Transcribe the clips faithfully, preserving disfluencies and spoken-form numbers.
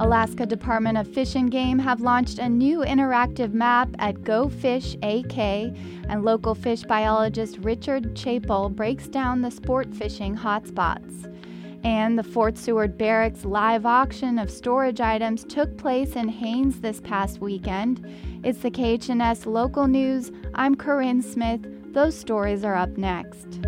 Alaska Department of Fish and Game have launched a new interactive map at Go Fish A K, and local fish biologist Richard Chapel breaks down the sport fishing hotspots. And the Fort Seward Barracks live auction of storage items took place in Haines this past weekend. It's the K H N S Local News. I'm Corinne Smith. Those stories are up next.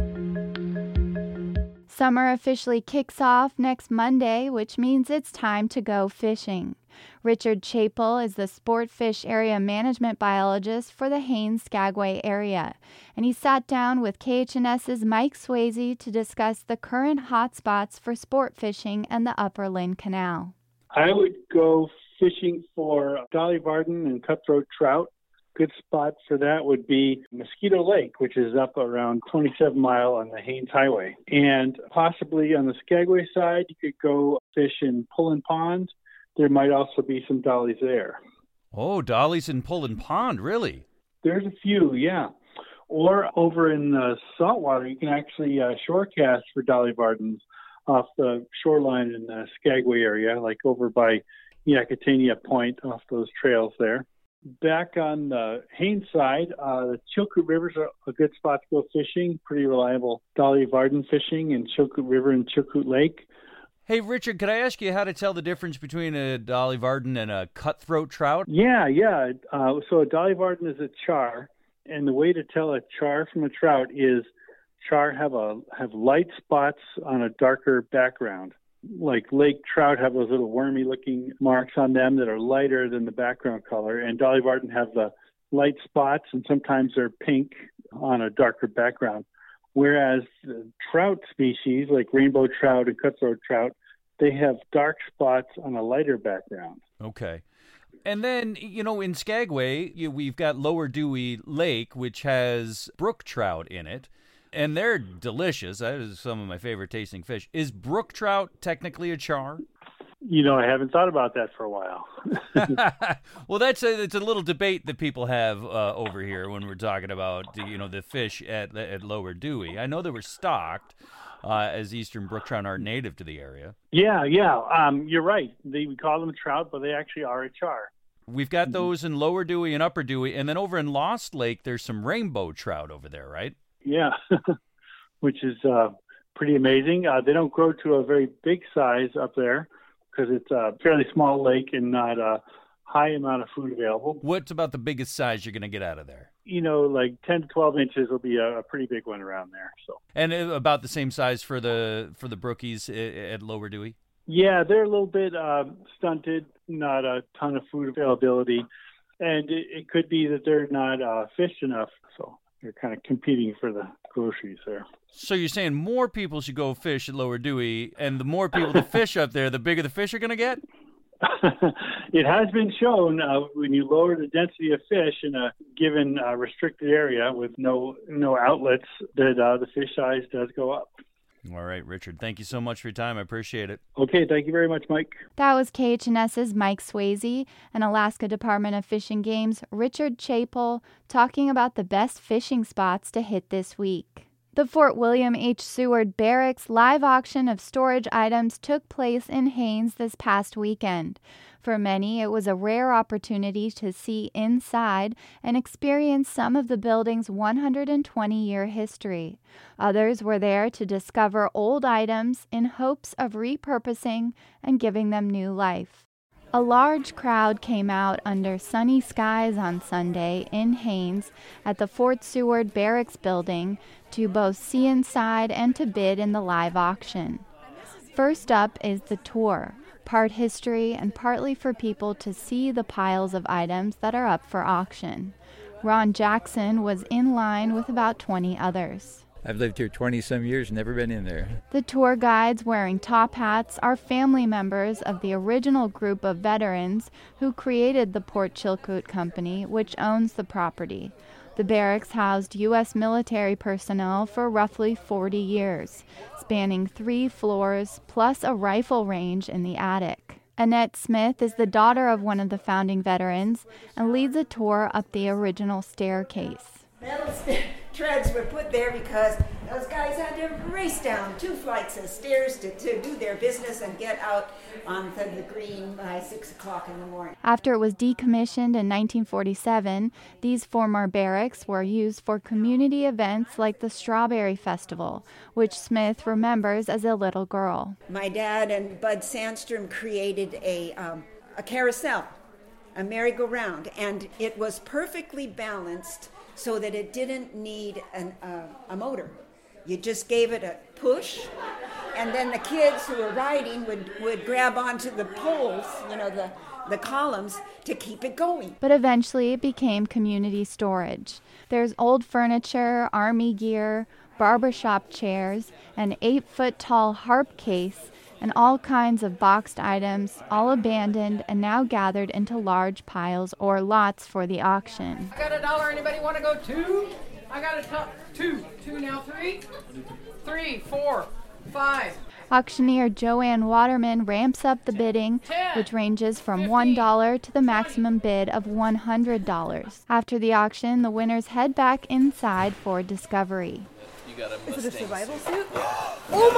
Summer officially kicks off next Monday, which means it's time to go fishing. Richard Chapel is the sport fish area management biologist for the Haines-Skagway area, and he sat down with KHNS's Mike Swayze to discuss the current hotspots for sport fishing and the Upper Lynn Canal. I would go fishing for Dolly Varden and cutthroat trout. Good spot for that would be Mosquito Lake, which is up around twenty-seven mile on the Haines Highway. And possibly on the Skagway side, you could go fish in Pullen Pond. There might also be some dollies there. Oh, dollies in Pullen Pond, really? There's a few, yeah. Or over in the saltwater, you can actually uh, shore cast for Dolly Vardens off the shoreline in the Skagway area, like over by Yakatania Point off those trails there. Back on the Haines side, uh, the Chilkoot River's a, a good spot to go fishing. Pretty reliable Dolly Varden fishing in Chilkoot River and Chilkoot Lake. Hey, Richard, could I ask you how to tell the difference between a Dolly Varden and a cutthroat trout? Yeah, yeah. Uh, so a Dolly Varden is a char, and the way to tell a char from a trout is char have a have light spots on a darker background. Like lake trout have those little wormy-looking marks on them that are lighter than the background color, and Dolly Varden have the light spots, and sometimes they're pink on a darker background. Whereas the trout species, like rainbow trout and cutthroat trout, they have dark spots on a lighter background. Okay. And then, you know, in Skagway, you, we've got Lower Dewey Lake, which has brook trout in it. And they're delicious. That is some of my favorite tasting fish. Is brook trout technically a char? You know, I haven't thought about that for a while. Well, that's a, it's a little debate that people have uh, over here when we're talking about, you know, the fish at at Lower Dewey. I know they were stocked, uh, as eastern brook trout are native to the area. Yeah, yeah. Um, you're right. They, we call them trout, but they actually are a char. We've got those in Lower Dewey and Upper Dewey. And then over in Lost Lake, there's some rainbow trout over there, right? Yeah, which is uh, pretty amazing. Uh, they don't grow to a very big size up there because it's a fairly small lake and not a high amount of food available. What's about the biggest size you're going to get out of there? You know, like ten to twelve inches will be a, a pretty big one around there. So, and about the same size for the for the brookies at Lower Dewey? Yeah, they're a little bit uh, stunted, not a ton of food availability, and it, it could be that they're not uh, fished enough. So they're kind of competing for the groceries there. So you're saying more people should go fish at Lower Dewey, and the more people that fish up there, the bigger the fish are going to get? It has been shown uh, when you lower the density of fish in a given uh, restricted area with no no outlets, that uh, the fish size does go up. All right, Richard, thank you so much for your time. I appreciate it. Okay, thank you very much, Mike. That was KHNS's Mike Swayze and Alaska Department of Fish and Game's Richard Chapel talking about the best fishing spots to hit this week. The Fort William H. Seward Barracks live auction of storage items took place in Haines this past weekend. For many, it was a rare opportunity to see inside and experience some of the building's one hundred twenty year history. Others were there to discover old items in hopes of repurposing and giving them new life. A large crowd came out under sunny skies on Sunday in Haines at the Fort Seward Barracks building to both see inside and to bid in the live auction. First up is the tour, part history and partly for people to see the piles of items that are up for auction. Ron Jackson was in line with about twenty others. I've lived here twenty-some years, never been in there. The tour guides wearing top hats are family members of the original group of veterans who created the Port Chilkoot Company, which owns the property. The barracks housed U S military personnel for roughly forty years, spanning three floors plus a rifle range in the attic. Annette Smith is the daughter of one of the founding veterans and leads a tour up the original staircase. Metal st- treads were put there because Those guys had to race down two flights of stairs to, to do their business and get out onto the green by six o'clock in the morning. After it was decommissioned in nineteen forty-seven, these former barracks were used for community events like the Strawberry Festival, which Smith remembers as a little girl. My dad and Bud Sandstrom created a, um, a carousel, a merry-go-round, and it was perfectly balanced so that it didn't need an, uh, a motor. You just gave it a push, and then the kids who were riding would, would grab onto the poles, you know, the, the columns, to keep it going. But eventually it became community storage. There's old furniture, army gear, barbershop chairs, an eight-foot-tall harp case, and all kinds of boxed items, all abandoned and now gathered into large piles or lots for the auction. I got a dollar. Anybody want to go two? I got a top two. Two now, three. Three, four, five. Auctioneer Joanne Waterman ramps up the bidding, which ranges from one dollar to the maximum bid of one hundred dollars. After the auction, the winners head back inside for discovery. Is it a survival suit? Oh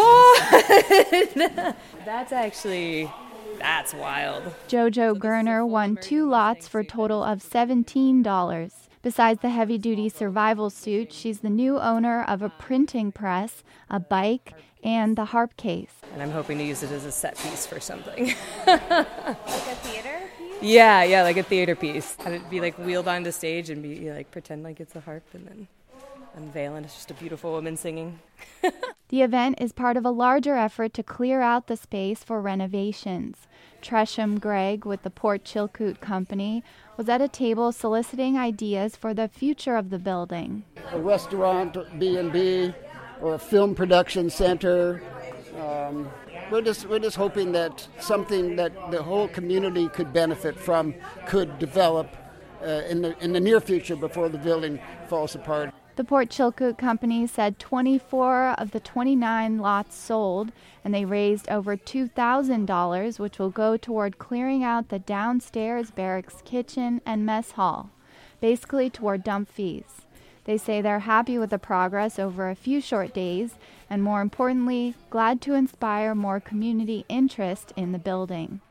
my god! That's actually, that's wild. JoJo Gerner won two lots for a total of seventeen dollars. Besides the heavy-duty survival suit, she's the new owner of a printing press, a bike, and the harp case. And I'm hoping to use it as a set piece for something. Like a theater piece? Yeah, yeah, like a theater piece. Have it be like wheeled onto stage and be like pretend like it's a harp and then unveil and it's just a beautiful woman singing. The event is part of a larger effort to clear out the space for renovations. Tresham Gregg with the Port Chilkoot Company was at a table soliciting ideas for the future of the building. A restaurant, B and B, or a film production center. Um, we're just we're just hoping that something that the whole community could benefit from could develop uh, in the in the near future before the building falls apart. The Port Chilkoot Company said twenty-four of the twenty-nine lots sold, and they raised over two thousand dollars, which will go toward clearing out the downstairs barracks kitchen and mess hall, basically toward dump fees. They say they're happy with the progress over a few short days, and more importantly, glad to inspire more community interest in the building.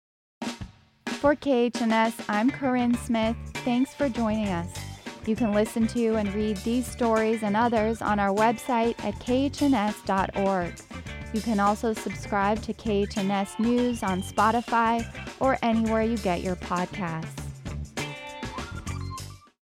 For K H N S, I'm Corinne Smith. Thanks for joining us. You can listen to and read these stories and others on our website at K H N S dot org. You can also subscribe to K H N S News on Spotify or anywhere you get your podcasts.